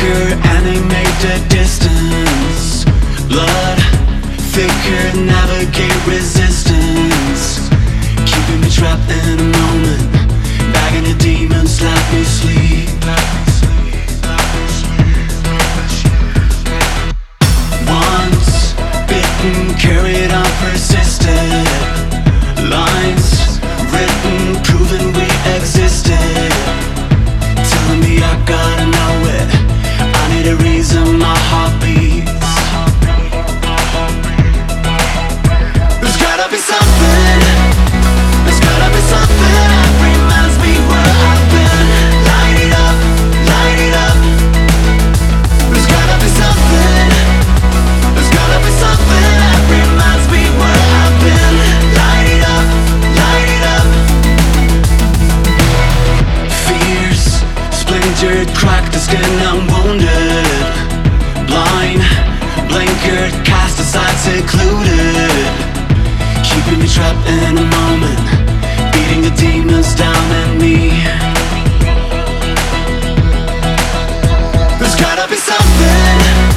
flicker, animate the distance. Blood thicker, navigate resistance. Keeping me trapped in a moment, bagging the demons, let me sleep. Once bitten, carried on, persisted. Lines written, proving we existed. Telling me I gotta know it, I need a reason my heart beats. There's gotta be something, there's gotta be something that reminds me where I've been. Light it up, light it up. There's gotta be something, there's gotta be something that reminds me where I've been. Light it up, light it up. Fears splintered, cracked the skin, I'm wounded. Blind, blinkered, cast aside, secluded. Keeping me trapped in a moment, beating the demons down in me. There's gotta be something,